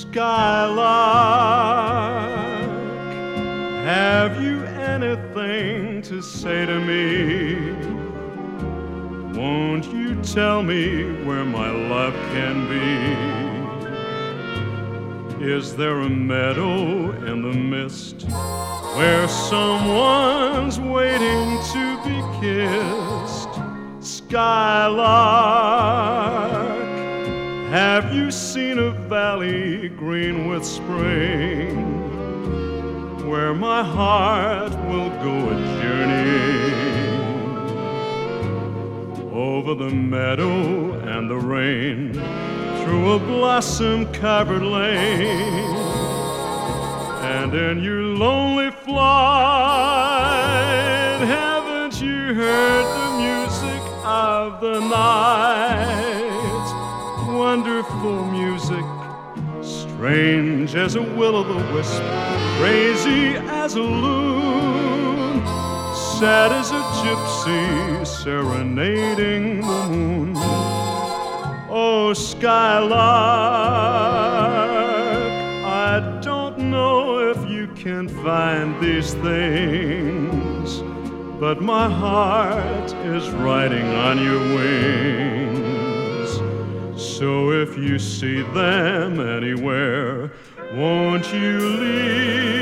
Skylark, have you anything to say to me? Won't you tell me where my love can be? Is there a meadow in the mist where someone's waiting to be kissed? Skylark, have you seen a valley green with spring, where my heart will go a journeying over the meadow and the rain, through a blossom-covered lane, and in your lonely flight, haven't you heard the music of the night? Wonderful music, strange as a will-o'-the-wisp, crazy as a loon, sad as a gypsy serenading the moon. Oh, Skylark, I don't know if you can find these things, but my heart is riding on your wings. So if you see them anywhere, won't you leave